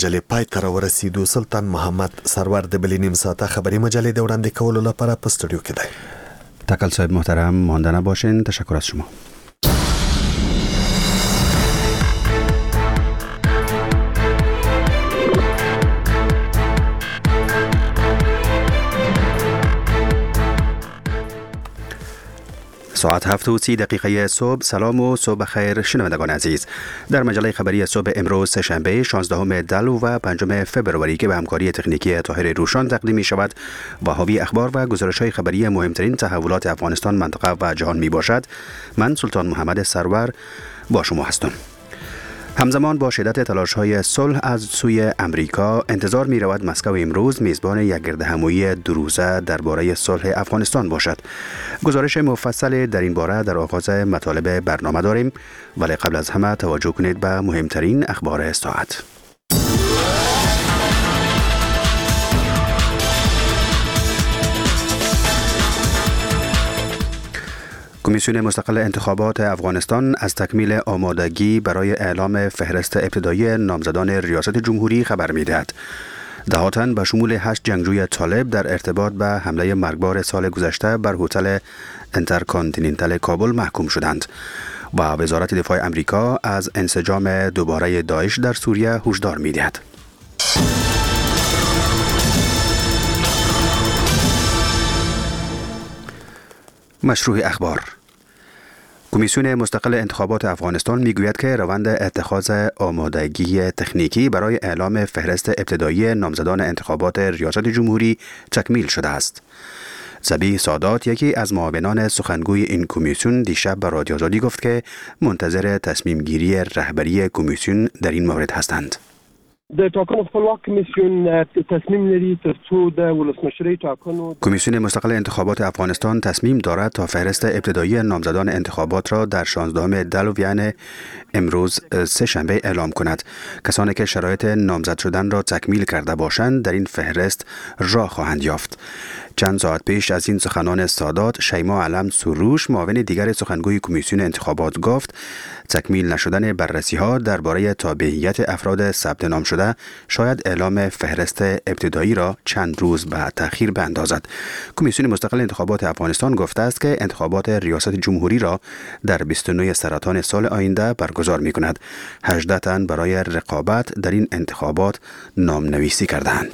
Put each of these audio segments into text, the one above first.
مجلې پای ته راورسېدو. سلطان محمد سرور د بلې نیم ساعته خبری مجلې د وړاندې کولو لپاره په استودیو کې دی. تکل صاحب محترم مانده نباشین. تشکر از شما. ساعت 7:30 صبح. سلام و صبح خیر شنوندگان عزیز. در مجله خبری صبح امروز سه‌شنبه 16 دلو و 5 فبروری که به همکاری تکنیکی طاهر روشان تقدیم می شود و حاوی اخبار و گزارش‌های خبری مهمترین تحولات افغانستان، منطقه و جهان می باشد. من سلطان محمد سرور با شما هستم. همزمان با شدت تلاش‌های صلح از سوی امریکا، انتظار می‌رود مسکو امروز میزبان یک گردهمایی دو روزه درباره صلح افغانستان باشد. گزارش مفصل در این باره در آغاز مطالب برنامه داریم، ولی قبل از همه توجه کنید به مهمترین اخبار ساعت. کمیسیون مستقل انتخابات افغانستان از تکمیل آمادگی برای اعلام فهرست ابتدایی نامزدان ریاست جمهوری خبر می‌دهد. 10 تن به شمول 8 جنگجوی طالب در ارتباط به حمله مرگبار سال گذشته بر هتل انترکانتیننتال کابل محکوم شدند و وزارت دفاع امریکا از انسجام دوباره داعش در سوریه هشدار می‌دهد. مشروع اخبار. کمیسیون مستقل انتخابات افغانستان میگوید که روند اتخاذ آمادگی تکنیکی برای اعلام فهرست ابتدایی نامزدان انتخابات ریاست جمهوری تکمیل شده است. ذبیح سادات، یکی از معاونان سخنگوی این کمیسیون، دیشب به رادیو آزادی گفت که منتظر تصمیم گیری رهبری کمیسیون در این مورد هستند. د ټاکنو خپلواک کمیسیون تصمیم لري ترڅو د ولسمشری ټاکنو. کمیسیون مستقل انتخابات افغانستان تصمیم دارد تا فهرست ابتدایی نامزدان انتخابات را در 16 دلو یعنی امروز سه‌شنبه اعلام کند. کسانی که شرایط نامزد شدن را تکمیل کرده باشند در این فهرست راه خواهند یافت. چند ساعت پیش از این سخنان سادات، شیما علم سروش، معاون دیگر سخنگوی کمیسیون انتخابات، گفت تکمیل نشدن بررسی‌ها درباره تابعیت افراد ثبت نام شده شاید اعلام فهرست ابتدایی را چند روز به تأخیر بیندازد. کمیسیون مستقل انتخابات افغانستان گفته است که انتخابات ریاست جمهوری را در 29 سرطان سال آینده برگزار می‌کند. 18 تن برای رقابت در این انتخابات نامنویسی کردند.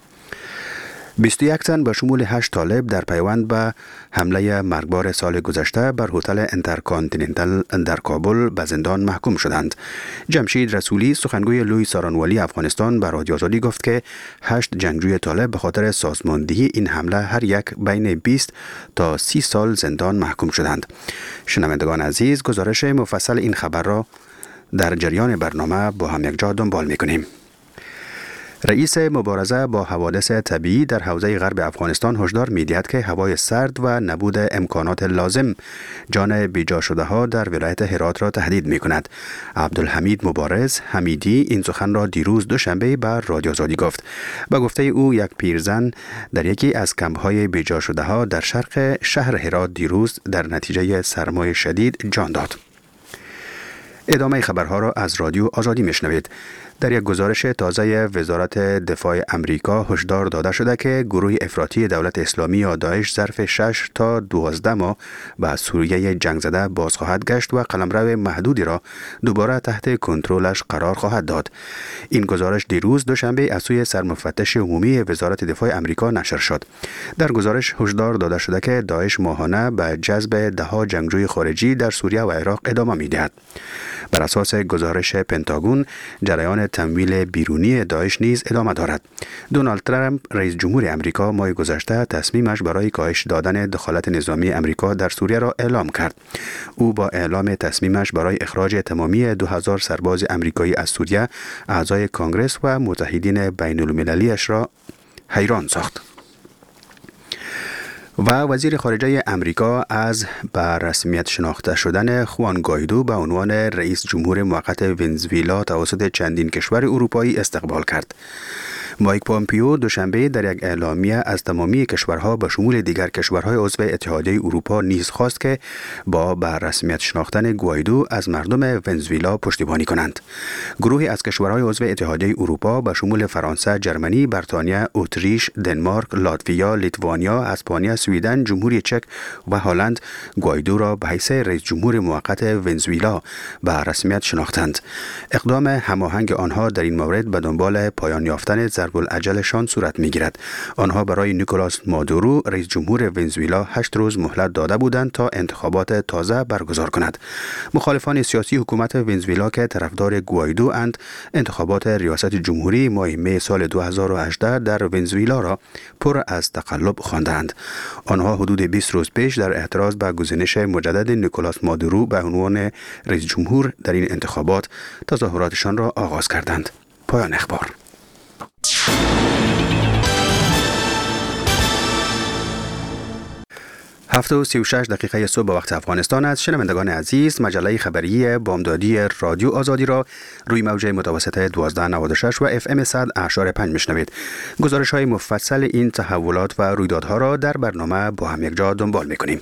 21 تن به شمول 8 طالب در پیوند به حمله مرگبار سال گذشته بر هتل انترکانتیننتال در کابل به زندان محکوم شدند. جمشید رسولی، سخنگوی لوی سارانوالی افغانستان، به رادیو آزادی گفت که 8 جنگجوی طالب به خاطر سازماندهی این حمله هر یک بین 20 تا 30 سال زندان محکوم شدند. شنوندگان عزیز، گزارش مفصل این خبر را در جریان برنامه با هم یک جا دنبال می‌کنیم. رئیس مبارزه با حوادث طبیعی در حوزه غرب افغانستان هشدار می‌دهد که هوای سرد و نبود امکانات لازم جان بیجا شده ها در ولایت هرات را تهدید می‌کند. عبدالحمید مبارز حمیدی این سخن را دیروز دوشنبه به رادیو آزادی گفت. به گفته او، یک پیرزن در یکی از کمپ‌های بیجا شده ها در شرق شهر هرات دیروز در نتیجه سرمای شدید جان داد. ادامه خبرها را از رادیو آزادی میشنوید. در یک گزارش تازه وزارت دفاع امریکا هشدار داده شده که گروه افراطی دولت اسلامی یا داعش ظرف 6 تا 12 ماه به سوریه جنگ زده باز خواهد گشت و قلمرو محدودی را دوباره تحت کنترلش قرار خواهد داد. این گزارش دیروز دوشنبه از سوی سرمفتش عمومی وزارت دفاع امریکا نشر شد. در گزارش هشدار داده شده که داعش ماهانه به جذب ده‌ها جنگجوی خارجی در سوریه و عراق ادامه می‌دهد. بر اساس گزارش پنتاگون، جریان تمویل بیرونی داعش نیز ادامه دارد. دونالد ترامپ رئیس جمهور امریکا ماه گذشته تصمیمش برای کاهش دادن دخالت نظامی امریکا در سوریه را اعلام کرد. او با اعلام تصمیمش برای اخراج تمامی 2000 سرباز امریکایی از سوریه، اعضای کانگرس و متحدین بین المللیش را حیران ساخت. و وزیر خارجه امریکا از به رسمیت شناخته شدن خوان گایدو به عنوان رئیس جمهور موقت ونزوئلا توسط چندین کشور اروپایی استقبال کرد. مایک پومپیو دوشنبه در یک اعلامیه از تمامی کشورها به شمول دیگر کشورهای عضو اتحادیه اروپا نیز خواست که با به رسمیت شناختن گوایدو از مردم ونزوئلا پشتیبانی کنند. گروهی از کشورهای عضو اتحادیه اروپا به شمول فرانسه، جرمنی، بریتانیا، اتریش، دنمارک، لاتویا، لیتوانیا، اسپانیا، سویدن، جمهوری چک و هلند گوایدو را به حیث رئیس جمهور موقت ونزوئلا به رسمیت شناختند. اقدام هماهنگ آنها در این مورد به دنبال پایان یافتن ضرب الاجلشان صورت می‌گیرد. آنها برای نیکولاس مادورو رئیس جمهور ونزوئلا 8 روز مهلت داده بودند تا انتخابات تازه برگزار کند. مخالفان سیاسی حکومت ونزوئلا که طرفدار گوایدو اند، انتخابات ریاست جمهوری ماه می سال 2018 در ونزوئلا را پر از تقلب خواندند. آنها حدود 20 روز پیش در اعتراض به گزینش مجدد نیکولاس مادورو به عنوان رئیس جمهور در این انتخابات تظاهراتشان را آغاز کردند. پایان اخبار. 7:36 صبح به وقت افغانستان است. شنوندگان عزیز، مجله خبری بامدادی رادیو آزادی را روی موج متوسط 1296 و FM 100.5 میشنوید. گزارش های مفصل این تحولات و رویدادها را در برنامه با هم یکجا دنبال میکنیم.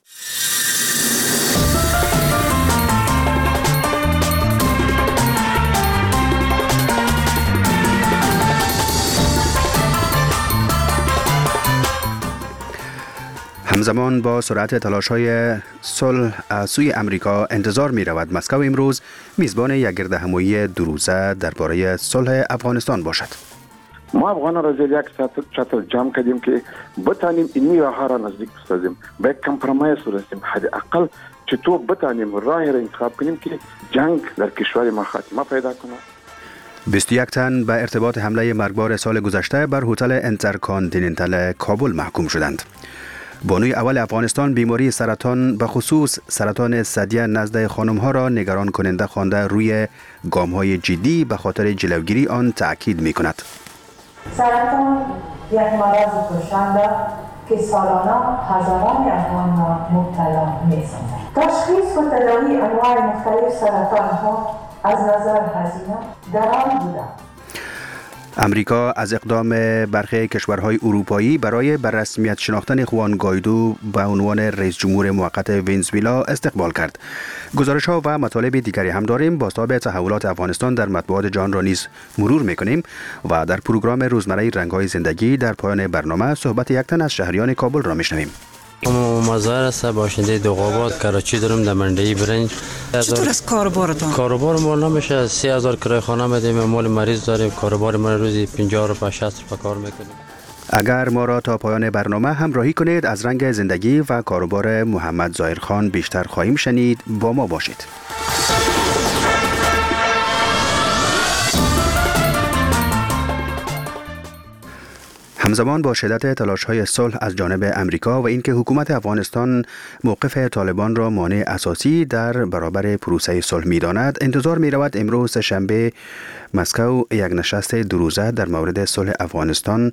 همزمان با سرعت تلاش‌های صلح از سوی امریکا انتظار می‌رود مسکو امروز میزبان یک گردهمایی دو روزه درباره صلح افغانستان باشد. ما افغانان را زیر یک چتر جمع کردیم که بتانیم این راه را نزدیک بسازیم، به یک کمپرومایز برسیم، حداقل چطور بتانیم راه را انتخاب کنیم که جنگ در کشور ما خاتمه پیدا کنه. 21 تن به ارتباط حمله مرگبار سال گذشته بر هتل انترکانتیننتال کابل محکوم شدند. بانوی اول افغانستان بیماری سرطان به خصوص سرطان ثدی نزد خانم‌ها را نگران کننده خوانده روی گام‌های جدی به خاطر جلوگیری آن تأکید می‌کند. سرطان یک مرض کشنده که سالانه هزاران افغانان مبتلا می‌سازد. تشخیص و تداوی انواع مختلف سرطان‌ها از نظر هزینه گران بوده. امریکا از اقدام برخی کشورهای اروپایی برای به رسمیت شناختن خوان گوایدو به عنوان رئیس جمهور موقت ونزوئلا استقبال کرد. گزارش‌ها و مطالب دیگری هم داریم. بازتاب تحولات افغانستان در مطبوعات جهان را نیز مرور می‌کنیم و در پروگرام روزمره رنگ‌های زندگی در پایان برنامه صحبت یک تن از شهریان کابل را می‌شنویم. مزار است باشنده دوغابات کراچی دارم در منډی برنج. چطور از کاروبارتان؟ کاروبار ما نمیشه 3000 کرایه خانه میدیم، مال مریض داریم، کاروبار ما روزی 50 روپیه 60 روپیه کار میکنیم. اگر ما را تا پایان برنامه همراهی کنید از رنگ زندگی و کاروبار محمد ظاهر خان بیشتر خواهیم شنید. با ما باشید. همزمان با شدت تلاش‌های صلح از جانب امریکا و اینکه حکومت افغانستان موقف طالبان را مانع اساسی در برابر پروسه صلح می‌داند، انتظار می‌رود امروز شنبه مسکو یک نشست دو روزه در مورد صلح افغانستان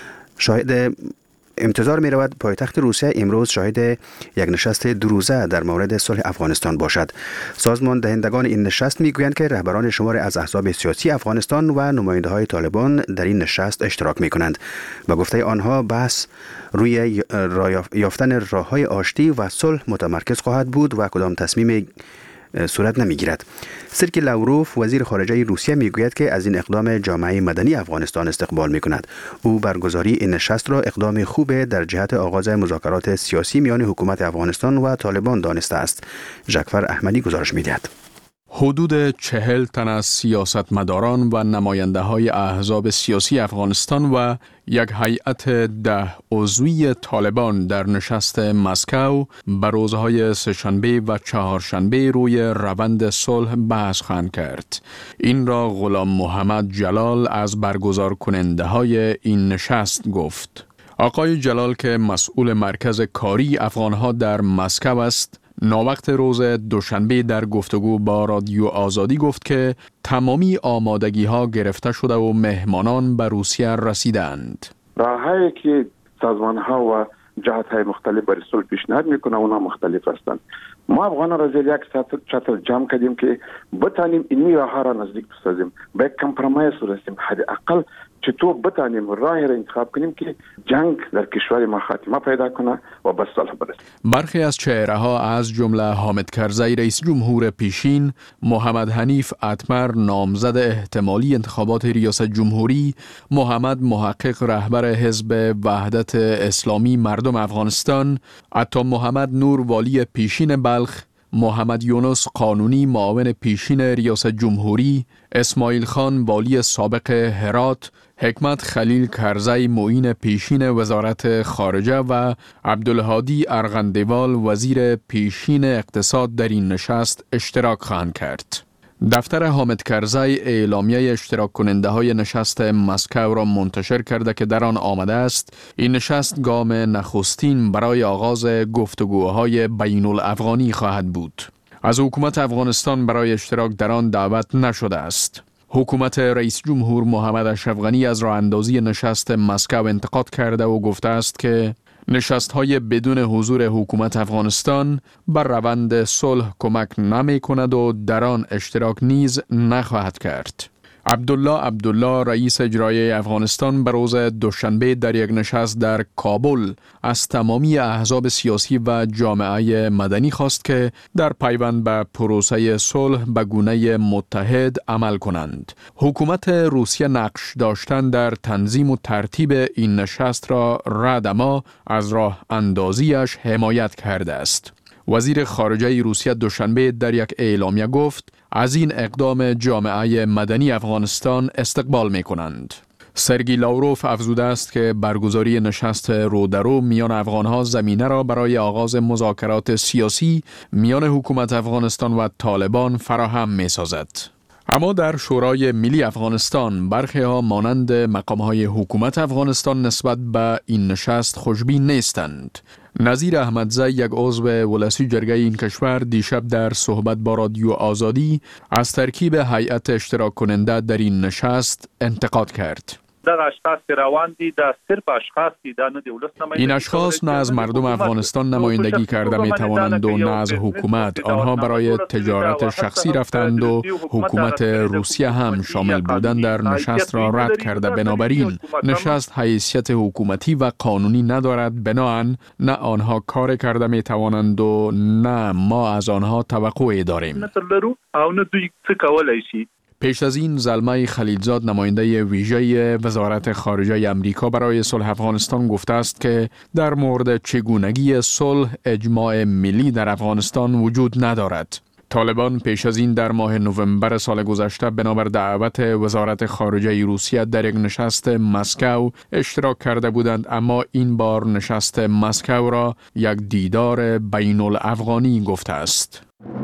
پایتخت روسیه امروز شاهد یک نشست دو روزه در مورد صلح افغانستان باشد. سازمان دهندگان این نشست میگویند که رهبران شمار از احزاب سیاسی افغانستان و نماینده‌های طالبان در این نشست اشتراک میکنند. به گفته آنها بحث روی یافتن راه‌های آشتی و صلح متمرکز خواهد بود و کدام تصمیم صورت نمیگیرد. سرگئی لاوروف وزیر خارجه روسیه میگوید که از این اقدام جامعه مدنی افغانستان استقبال میکند. او برگزاری این نشست را اقدام خوب در جهت آغاز مذاکرات سیاسی میان حکومت افغانستان و طالبان دانسته است. ژکفر احمدی گزارش میدهد. حدود 40 تن از سیاستمداران و نماینده های احزاب سیاسی افغانستان و یک هیئت 10 عضوی طالبان در نشست مسکو به روزهای سه‌شنبه و چهارشنبه روی روند صلح بحث خواهند کرد. این را غلام محمد جلال از برگزار کننده های این نشست گفت. آقای جلال که مسئول مرکز کاری افغانها در مسکو است، ناوقت روز دوشنبه در گفتگو با رادیو آزادی گفت که تمامی آمادگی ها گرفته شده و مهمانان به روسیه رسیدند. راهایی که سازمان ها و جهات های مختلف برای صلح پیشنهاد میکنه اونا مختلف هستند. ما افغانان را زیر یک چتر جمع کردیم که بتانیم این راه را نزدیک بسازیم، به یک کمپرومایز برسیم، حداقل چطور بتانیم راهی را انتخاب کنیم که جنگ در کشور ما خاتمه پیدا کنه و به صلح برسه. برخی از چهره‌ها از جمله حامد کرزی رئیس جمهور پیشین، محمد حنیف اتمر نامزد احتمالی انتخابات ریاست جمهوری، محمد محقق رهبر حزب وحدت اسلامی مردم افغانستان، عطا محمد نور والی پیشین بلخ، محمد یونس قانونی معاون پیشین ریاست جمهوری، اسماعیل خان والی سابق هرات، حکمت خلیل کرزی معین پیشین وزارت خارجه و عبدالهادی ارغندوال وزیر پیشین اقتصاد در این نشست اشتراک خواهند کرد. دفتر حامد کرزی اعلامیه اشتراک کننده های نشست مسکو را منتشر کرده که در آن آمده است این نشست گام نخستین برای آغاز گفتگوهای بین الافغانی خواهد بود. از حکومت افغانستان برای اشتراک در آن دعوت نشده است. حکومت رئیس جمهور محمد اشرف غنی از راه اندازی نشست مسکو انتقاد کرده و گفته است که نشست‌های بدون حضور حکومت افغانستان بر روند صلح کمک نمی کند و در آن اشتراک نیز نخواهد کرد. عبدالله رئیس اجرایی افغانستان به روز دوشنبه در یک نشست در کابل از تمامی احزاب سیاسی و جامعه مدنی خواست که در پیوند به پروسه صلح به گونه متحد عمل کنند. حکومت روسیه نقش داشتن در تنظیم و ترتیب این نشست را رد اما از راه اندازیش حمایت کرده است. وزیر خارجه روسیه دوشنبه در یک اعلامیه گفت از این اقدام جامعه مدنی افغانستان استقبال می کنند. سرگی لاوروف افزوده است که برگزاری نشست رودرو میان افغانها زمینه را برای آغاز مذاکرات سیاسی میان حکومت افغانستان و طالبان فراهم می سازد. اما در شورای ملی افغانستان برخی ها مانند مقام های حکومت افغانستان نسبت به این نشست خوشبین نیستند. نظیر احمدزی یک عضو ولسی جرگه این کشور دیشب در صحبت با رادیو آزادی از ترکیب هیئت اشتراک کننده در این نشست انتقاد کرد. این اشخاص نه از مردم افغانستان نمایندگی کرده می توانند و نه از حکومت. آنها برای تجارت شخصی رفتند و حکومت روسیه هم شامل بودن در نشست را رد کرده. بنابراین نشست حیثیت حکومتی و قانونی ندارد. بنابراین نه آنها کار کرده می توانند و نه ما از آنها توقعی داریم. پیش از این زلمه خلیلزاد نماینده ویژه وزارت خارجه امریکا برای صلح افغانستان گفته است که در مورد چگونگی صلح اجماع ملی در افغانستان وجود ندارد. طالبان پیش از این در ماه نوامبر سال گذشته بنابر دعوت وزارت خارجه روسیه در یک نشست مسکو اشتراک کرده بودند، اما این بار نشست مسکو را یک دیدار بین الافغانی گفته است.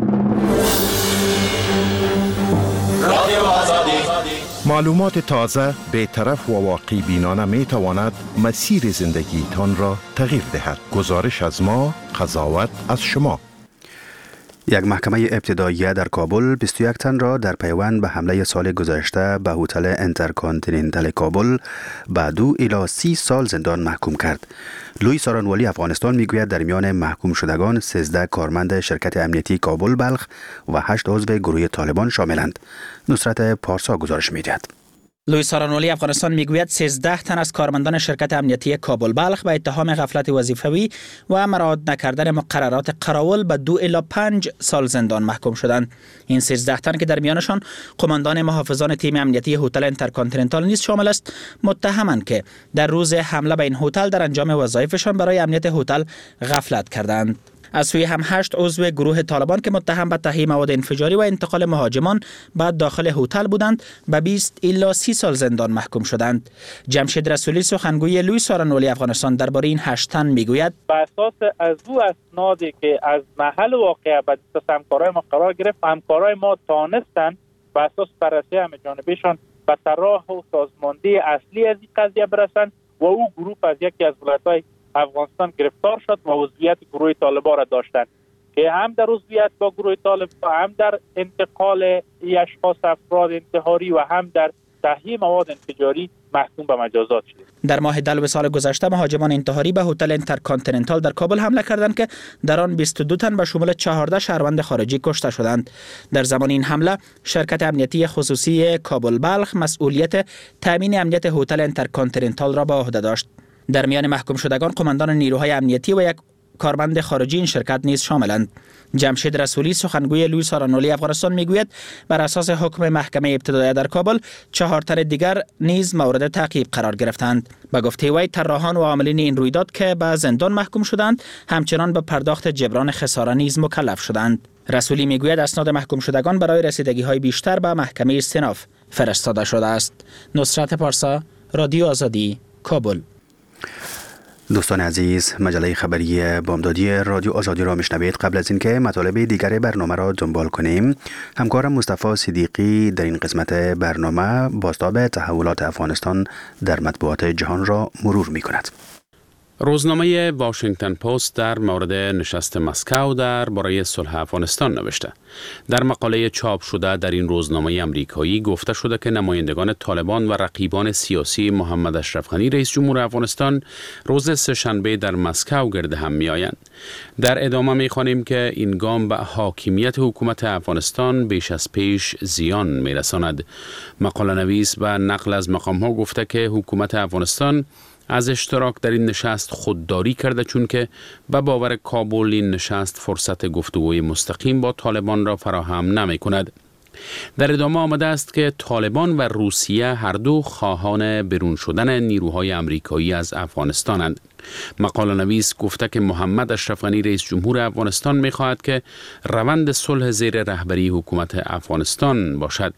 معلومات تازه، بی‌طرف و واقع بینانه می تواند مسیر زندگی تان را تغییر دهد. گزارش از ما، قضاوت از شما. یک محکمه ابتداییه در کابل 21 تن را در پیوند به حمله سال گذشته به هتل انترکانتیننتال کابل به 2 الی 30 سال زندان محکوم کرد. لوی سارانوالی افغانستان میگوید در میان محکوم شدگان 13 کارمند شرکت امنیتی کابل بلخ و 8 عضو گروه طالبان شاملند. نصرت پارسا گزارش میدهد. لوی سارانوالی افغانستان میگوید 13 تن از کارمندان شرکت امنیتی کابل بلخ به اتهام غفلت وظیفوی و مراعات نکردن مقررات قراول به 2 الی 5 سال زندان محکوم شدند. این 13 تن که در میانشان قماندان محافظان تیم امنیتی هتل انترکانتیننتال نیز شامل است، متهمند که در روز حمله به این هتل در انجام وظایفشان برای امنیت هتل غفلت کردند. از سوی هم 8 عضو گروه طالبان که متهم به تهیه مواد انفجاری و انتقال مهاجمان به داخل هتل بودند به 20 الی 30 سال زندان محکوم شدند. جمشید رسولی سخنگوی لوی سارانوالی افغانستان درباره این 8 تن میگوید بر اساس از او اسنادی که از محل واقعه به دست همکارای ما قرار گرفت، همکارای ما تانستند بر اساس بررسی همه‌جانبه‌شان به راه و سازماندهی اصلی از این قضیه برسند و او گروه از یکی از ولایت‌های افغانستان گرفتار شد و عضویت گروه طالبان را داشتند که هم در عضویت با گروه طالبان، هم در انتقال اشخاص افراد انتحاری و هم در تهیه مواد انفجاری محکوم به مجازات شدیم. در ماه دلو سال گذشته مهاجمان انتحاری به هتل اینترکانتیننتال در کابل حمله کردند که در آن 22 تن به شمول 14 شهروند خارجی کشته شدند. در زمان این حمله شرکت امنیتی خصوصی کابل بلخ مسئولیت تامین امنیت هتل اینترکانتیننتال را به عهده داشت. در میان محکوم شدگان قماندان نیروهای امنیتی و یک کارمند خارجی این شرکت نیز شاملند. جمشید رسولی سخنگوی لوی سارانولی افغانستان میگوید بر اساس حکم محکمه ابتدایی در کابل 4 تن دیگر نیز مورد تعقیب قرار گرفتند. به گفته وی طراحان و عاملین این رویداد که به زندان محکوم شدند همچنان به پرداخت جبران خساره نیز مکلف شدند. رسولی میگوید اسناد محکوم شدگان برای رسیدگی های بیشتر به محکمه استئناف فرستاده شده است. نصرت پارسا، رادیو آزادی، کابل. دوستان عزیز، مجله خبری بامدادی رادیو آزادی را میشنوید. قبل از اینکه مطالب دیگر برنامه را دنبال کنیم، همکارم مصطفی صدیقی در این قسمت برنامه بازتاب تحولات افغانستان در مطبوعات جهان را مرور می کند. روزنامه واشنگتن پست در مورد نشست مسکو درباره صلح افغانستان نوشته. در مقاله چاپ شده در این روزنامه امریکایی گفته شده که نمایندگان طالبان و رقیبان سیاسی محمد اشرف غنی رئیس جمهور افغانستان روز سه‌شنبه در مسکو گرد هم می‌آیند. در ادامه می‌خوانیم که این گام به حاکمیت حکومت افغانستان بیش از پیش زیان می‌رساند. مقاله نویس و نقل از مقام‌ها گفته که حکومت افغانستان از اشتراک در این نشست خودداری کرده، چون که به باور کابل این نشست فرصت گفتگوی مستقیم با طالبان را فراهم نمی کند. در ادامه آمده است که طالبان و روسیه هر دو خواهان برون شدن نیروهای امریکایی از افغانستانند. مقاله نویس گفته که محمد اشرف غنی رئیس جمهور افغانستان می خواهد که روند صلح زیر رهبری حکومت افغانستان باشد.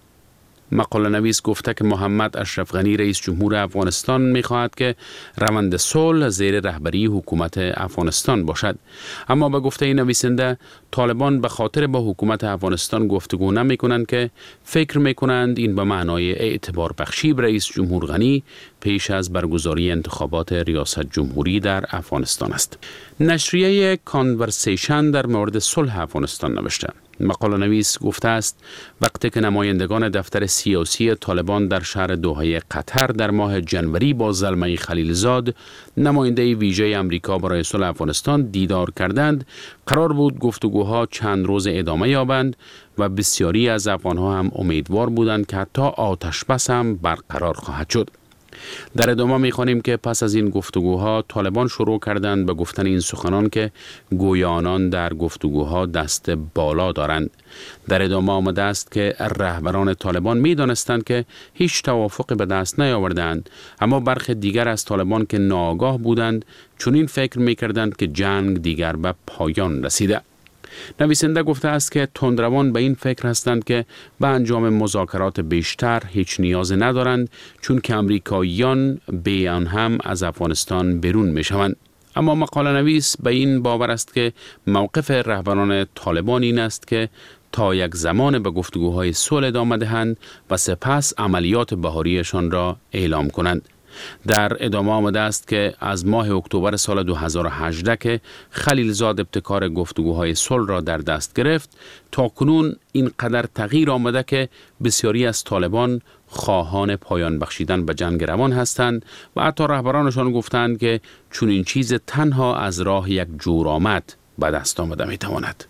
مقاله نویس گفته که محمد اشرف غنی رئیس جمهور افغانستان می‌خواهد که روند صلح زیر رهبری حکومت افغانستان باشد. اما به گفته نویسنده طالبان به خاطر با حکومت افغانستان گفتگو نمی‌کنند که فکر می‌کنند این به معنای اعتبار بخشی به رئیس جمهور غنی پیش از برگزاری انتخابات ریاست جمهوری در افغانستان است. نشریه کانورسیشن در مورد صلح افغانستان نوشته. مقاله نویس گفته است وقتی که نمایندگان دفتر سیاسی طالبان در شهر دوحه قطر در ماه جنوری با زلمه خلیلزاد نماینده ویژه امریکا برای صلح افغانستان دیدار کردند، قرار بود گفتگوها چند روز ادامه یابند و بسیاری از افغانها هم امیدوار بودند که حتی آتش بس هم برقرار خواهد شد. در ادامه می‌خوانیم که پس از این گفتگوها طالبان شروع کردند به گفتن این سخنان که گویا آنان در گفتگوها دست بالا دارند. در ادامه آمده است که رهبران طالبان می‌دانستند که هیچ توافقی به دست نیاوردند، اما برخی دیگر از طالبان که ناآگاه بودند چنین فکر می‌کردند که جنگ دیگر به پایان رسیده. نویسنده گفته است که تندروان به این فکر هستند که به انجام مذاکرات بیشتر هیچ نیاز ندارند، چون که امریکاییان به آن هم از افغانستان بیرون می شوند. اما مقاله نویس به این باور است که موقف رهبران طالبان این است که تا یک زمان به گفتگوهای صلح ادامه دهند و سپس عملیات بهاریشان را اعلام کنند. در ادامه آمده است که از ماه اکتبر سال 2018 که خلیلزاد ابتکار گفتگوهای صلح را در دست گرفت تا کنون اینقدر تغییر آمده که بسیاری از طالبان خواهان پایان بخشیدن به جنگ روان هستند و حتی رهبرانشان گفتند که چون این چیز تنها از راه یک جورآمد به دست آمده می تواند.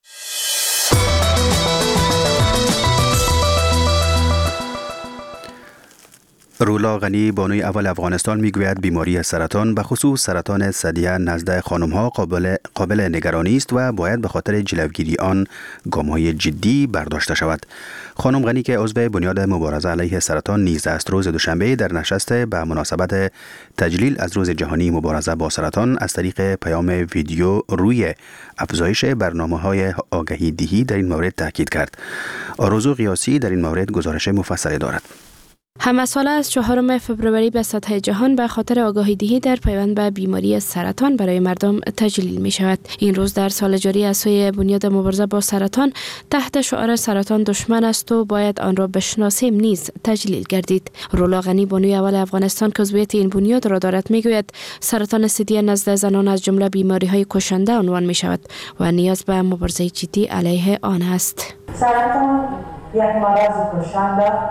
رولا غنی بانوی اول افغانستان میگوید بیماری سرطان به خصوص سرطان ثدیه نزد خانم‌ها قابل نگرانی است و باید به خاطر جلوگیری آن گام‌های جدی برداشته شود. خانم غنی که عضو بنیاد مبارزه علیه سرطان نیز است، روز دوشنبه در نشست به مناسبت تجلیل از روز جهانی مبارزه با سرطان از طریق پیام ویدیو روی افزایش برنامه‌های آگهی دهی در این مورد تاکید کرد. آرزو قیاسی در این مورد گزارش مفصلی دارد. همه ساله از 4 فوریه به سطح جهان به خاطر آگاهی دهی در پیوند به بیماری سرطان برای مردم تجلیل می شود. این روز در سال جاری از سوی بنیاد مبارزه با سرطان تحت شعار سرطان دشمن است و باید آن را بشناسیم نیز تجلیل گردید. رولا غنی بانوی اول افغانستان که عضویت این بنیاد را دارد می گوید سرطان ثدیه نزد زنان از جمله بیماری های کشنده عنوان می شود و نیاز به مبارزه جدی علیه آن است. سرطان یک مرض کشنده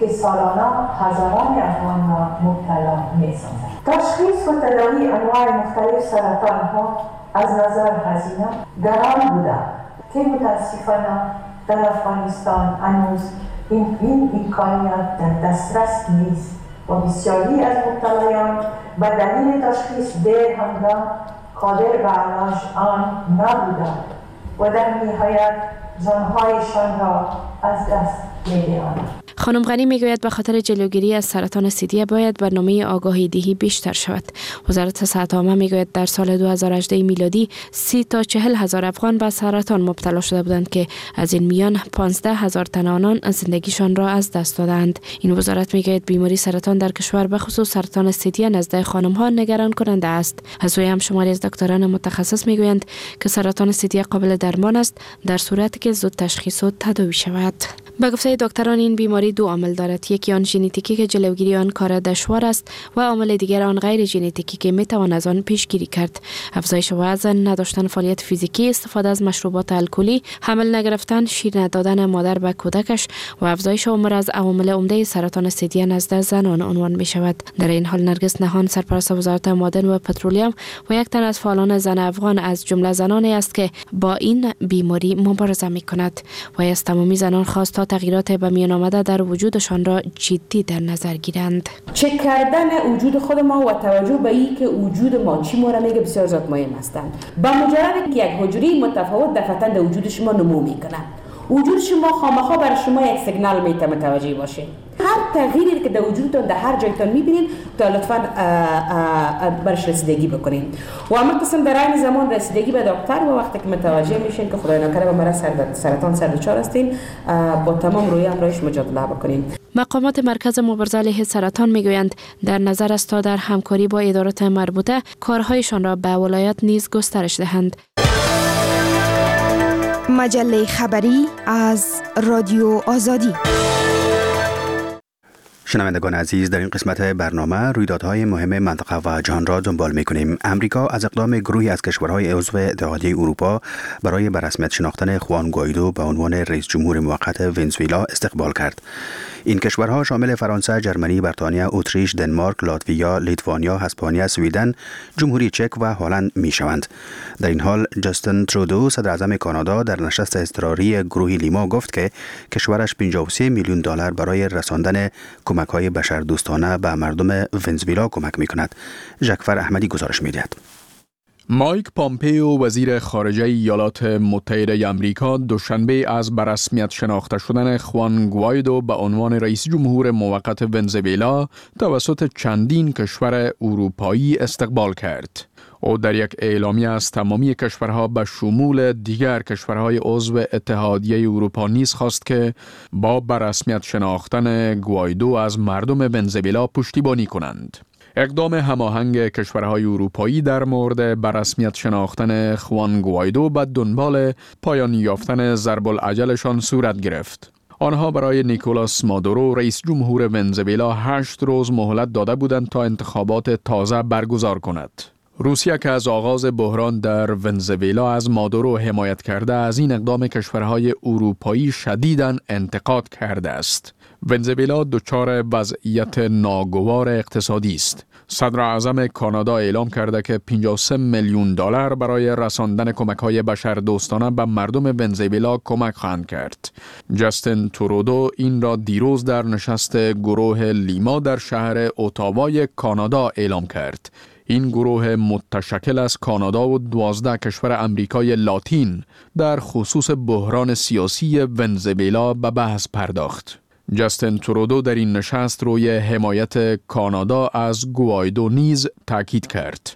که سالانه هزاران افغان را مبتلا می‌سازد. تشخیص و تداوی انواع مختلف سرطان ها از نظر هزینه گران بوده که متاسفانه در افغانستان هنوز این امکانیت در دسترس نیست و بسیاری از مبتلایان به دلیل تشخیص دیر هنگام قادر به علاج آن نبودند و در نهایت جانهایشان را از دست می‌دهند. خانم غنی میگوید به خاطر جلوگیری از سرطان ثدیه باید برنامه آگاهی دهی بیشتر شود. وزارت صحت عامه میگوید در سال 2018 میلادی 30 تا 40 هزار افغان به سرطان مبتلا شده بودند که از این میان 15 هزار تن آنان زندگیشان را از دست دادند. این وزارت میگوید بیماری سرطان در کشور به خصوص سرطان ثدیه نزد خانم ها نگران کننده است. از سوی هم شماری از دکتران متخصص میگویند که سرطان ثدیه قابل درمان است در صورتی که زود تشخیص و تداوی شود. به گفته دکتران این بیماری دو عامل دارد. یکی آن ژنتیکی که جلوگیری آن کار دشوار است و عامل دیگر آن غیر ژنتیکی که میتوان از آن پیشگیری کرد. افزایش وزن، نداشتن فعالیت فیزیکی، استفاده از مشروبات الکلی، حمل نگرفتن، شیر ندادن مادر به کودکش و افزایش عمر از عوامل عمده سرطان ثدیه نزد زنان عنوان می شود. در این حال نرگس نهان سرپرست وزارت معدن و پترولیوم و یک تن از فعالان زن افغان از جمله زنانی است که با این بیماری مبارزه می کند و از تمامی زنان خواست تا تغییرات به میان آمده در وجودشان را جدی در نظر گیرند. چک کردن وجود خود ما و توجه به این که وجود ما چی مورا میگه بسیار زیاد مهم هستند. با مجرد که یک حجره متفاوت دفعتاً در وجود شما نمو میکنه، وجود شما خامخا برای شما یک سیگنال میته متوجه باشه. هر تغییری که در وجودتون در هر جایتون میبینین تا لطفاً برش رسیدگی بکنین و اما قسم در این زمان رسیدگی به دکتر و وقتی که متوجه میشین که خدای نکرده به مرض سرطان سردچار هستین با تمام روی امرایش مجادله بکنین. مقامات مرکز مبارزه علیه سرطان میگویند در نظر است تا در همکاری با ادارات مربوطه کارهایشان را به ولایت نیز گسترش دهند. مجله خبری از رادیو آزادی. شنوندگان عزیز، در این قسمت برنامه رویدادهای مهم منطقه و جهان را دنبال می‌کنیم. امریکا از اقدام گروهی از کشورهای عضو اتحادیه اروپا برای به رسمیت شناختن خوان گوایدو به عنوان رئیس جمهور موقت ونزوئلا استقبال کرد. این کشورها شامل فرانسه، جرمنی، بریتانیا، اتریش، دنمارک، لاتویا، لیتوانیا، اسپانیا، سوئدن، جمهوری چک و هلند میشوند. در این حال جاستین ترودو صدر اعظم کانادا در نشست اضطراری گروه لیما گفت که کشورش 53 میلیون دلار برای رساندن کمک‌های بشردوستانه به مردم ونزوئلا کمک می‌کند. ژکفر احمدی گزارش می‌دهد. مایک پامپئو وزیر خارجه ایالات متحده آمریکا دوشنبه از به رسمیت شناخته شدن خوان گوایدو به عنوان رئیس جمهور موقت ونزوئلا توسط چندین کشور اروپایی استقبال کرد. او در یک اعلامیه از تمامی کشورها به شمول دیگر کشورهای عضو اتحادیه اروپا نیز خواست که با به رسمیت شناختن گوایدو از مردم ونزوئلا پشتیبانی کنند. اقدام هماهنگ کشورهای اروپایی در مورد به رسمیت شناختن خوان گوایدو به دنبال پایان یافتن ضرب العجلشان صورت گرفت. آنها برای نیکولاس مادورو رئیس جمهور ونزوئلا 8 روز مهلت داده بودند تا انتخابات تازه برگزار کند. روسیه که از آغاز بحران در ونزوئلا از مادورو حمایت کرده از این اقدام کشورهای اروپایی شدیداً انتقاد کرده است. ونزوئلا دچار وضعیت ناگوار اقتصادی است. صدر اعظم کانادا اعلام کرده که 53 میلیون دلار برای رساندن کمک‌های بشردوستانه به مردم ونزوئلا کمک خواهند کرد. جاستین ترودو این را دیروز در نشست گروه لیما در شهر اتاوای کانادا اعلام کرد. این گروه متشکل از کانادا و 12 کشور امریکای لاتین در خصوص بحران سیاسی ونزوئلا به بحث پرداخت. جاستین ترودو در این نشست روی حمایت کانادا از گوایدو نیز تاکید کرد.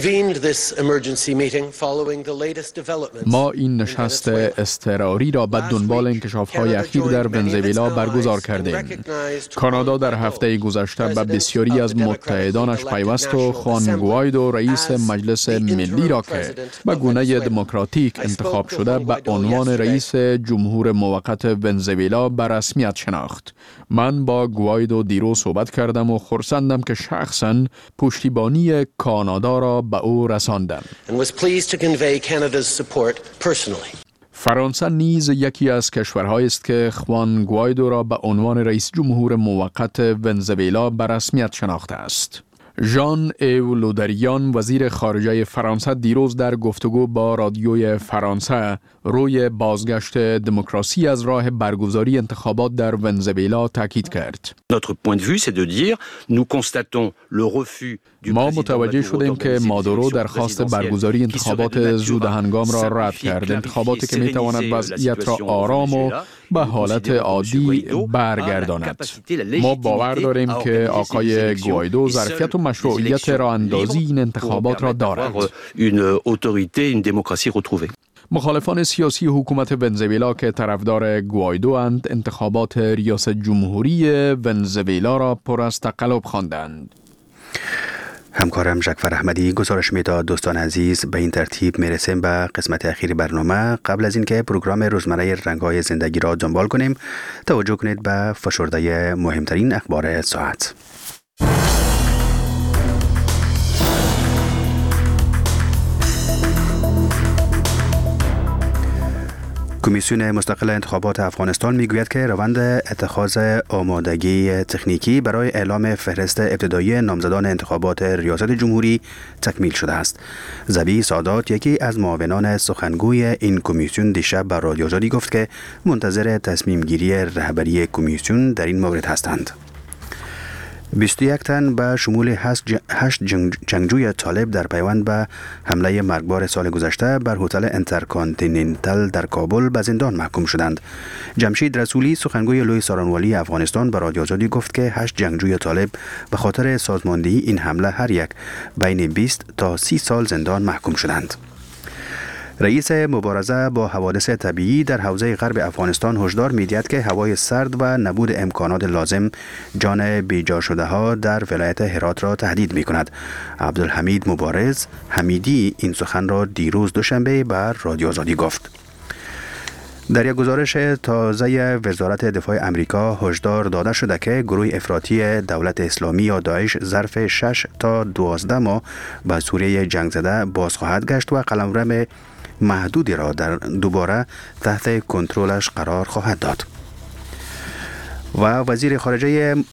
ما این نشست اضطراری را به دنبال انکشاف‌های اخیر در ونزوئلا برگزار کردیم. کانادا در هفته گذشته به بسیاری از متحدانش پیوست و خوان گوایدو رئیس مجلس ملی را که به گونه دموکراتیک انتخاب شده به عنوان رئیس جمهور موقت ونزوئلا به رسمیت شناخت. من با گوایدو دیروز صحبت کردم و خرسندم که شخصاً پشتیبانی کانادا را به او رساندم. فرانسه نیز یکی از کشورهایی است که خوان گوایدو را به عنوان رئیس جمهور موقت ونزوئلا به رسمیت شناخته است. ژان ایو لودریان وزیر خارجه فرانسه دیروز در گفتگو با رادیوی فرانسه روی بازگشت دموکراسی از راه برگزاری انتخابات در ونزوئلا تاکید کرد. ما متوجه شدیم که مادورو درخواست برگزاری انتخابات زود هنگام را رد کرد، انتخاباتی که می تواند وضعیت را آرام و به حالت عادی برگرداند. ما باور داریم که آقای گوایدو ظرفیت و مشروعیت راه اندازی این انتخابات را دارد. مخالفان سیاسی حکومت ونزوئلا که طرفدار گوایدو اند انتخابات ریاست جمهوری ونزوئلا را پر از تقلب خواندند. همکارم جعفر احمدی گزارش میداد. دوستان عزیز، به این ترتیب میرسیم به قسمت اخیر برنامه. قبل از اینکه پروگرام روزمره رنگ‌های زندگی را دنبال کنیم، توجه کنید به فشرده مهمترین اخبار ساعت. کمیسیون مستقل انتخابات افغانستان میگوید که روند اتخاذ آمادگی تکنیکی برای اعلام فهرست ابتدایی نامزدان انتخابات ریاست جمهوری تکمیل شده است. ذبیح سادات، یکی از معاونان سخنگوی این کمیسیون، دیشب به رادیو آزادی گفت که منتظر تصمیم گیری رهبری کمیسیون در این مورد هستند. 21 تن به شمول 8 جنگجوی طالب در پیوند به حمله مرگبار سال گذشته بر هتل انترکانتیننتال در کابل به زندان محکوم شدند. جمشید رسولی، سخنگوی لوی سارانوالی افغانستان، به رادیو آزادی گفت که 8 جنگجوی طالب به خاطر سازماندهی این حمله هر یک بین 20 تا 30 سال زندان محکوم شدند. رئیس مبارزه با حوادث طبیعی در حوزه غرب افغانستان هشدار می‌دهد که هوای سرد و نبود امکانات لازم جان بیجا شده ها در ولایت هرات را تهدید می‌کند. عبدالحمید مبارز حمیدی این سخن را دیروز دوشنبه بر رادیو آزادی گفت. در یک گزارش تازه وزارت دفاع امریکا هشدار داده شده که گروه افراطی دولت اسلامی یا داعش ظرف 6 تا 12 ماه به سوریه جنگ زده باز خواهد گشت و قلمرو محدودی را دوباره تحت کنترلش قرار خواهد داد. و وزیر خارجه